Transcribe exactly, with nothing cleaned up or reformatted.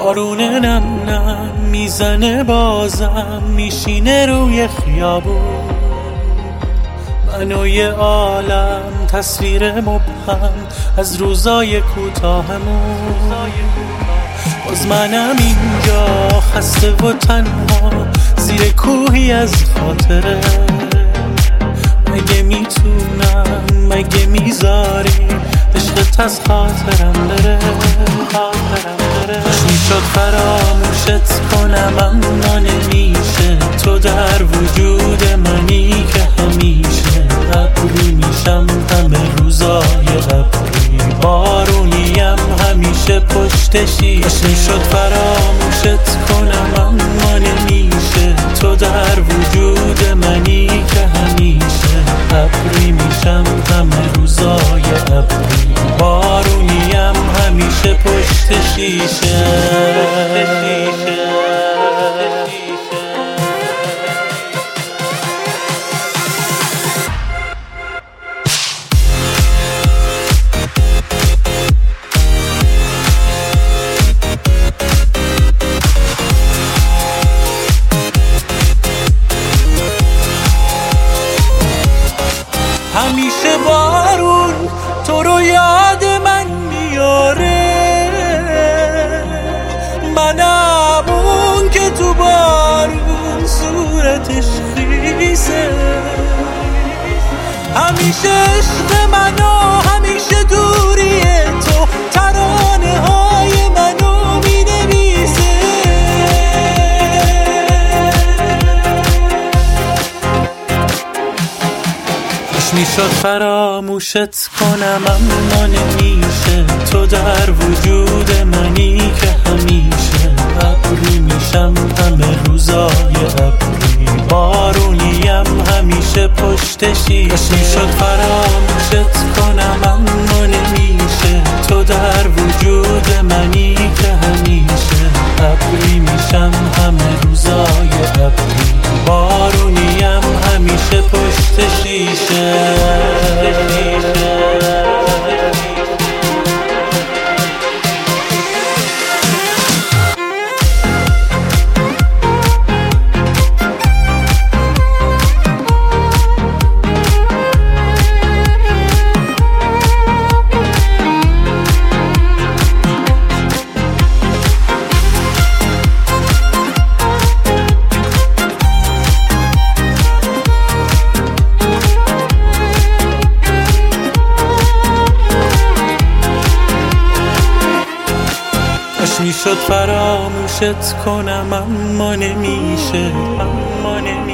بارون نم نم میزنه بازم میشینه روی خیابون، من و یه عالم تصویر مبهم از روزای کوتاهمون. باز منم اینجا خسته و تنها زیر کوهی از خاطره. مگه میتونم مگه میذاری عشقت از خاطرم بره؟ خوش میشد فراموشت کنم اما نمیشه، تو در وجود منی که همیشه ابری میشم همه روزای ابری، بارونیم همیشه پشت شیشه. خوش میشد فراموشت کنم اما نمیشه، تو در وجود منی که همیشه ابری میشم همه روزای ابری، بارونیم همیشه پشت شیشه. همیشه بارون تو رو یاد من میاره، منم اون که تو بارون صورتش خیسه. همیشه عشق من و همیشه دوری تو ترانه های منو مینویسه. میشد فراموشت کنم اما نمیشه، تو در وجود منی که همیشه ابری میشم همه روزای ابری، بارونیم همیشه پشت شیشه. میشد فراموشت کنم اما نمیشه، تو در وجود منی که همیشه ابری میشم همه روزای ابری، بارونیم همیشه پشت شیشه. میشد فراموشت کنم اما نمیشه، اما نمیشه.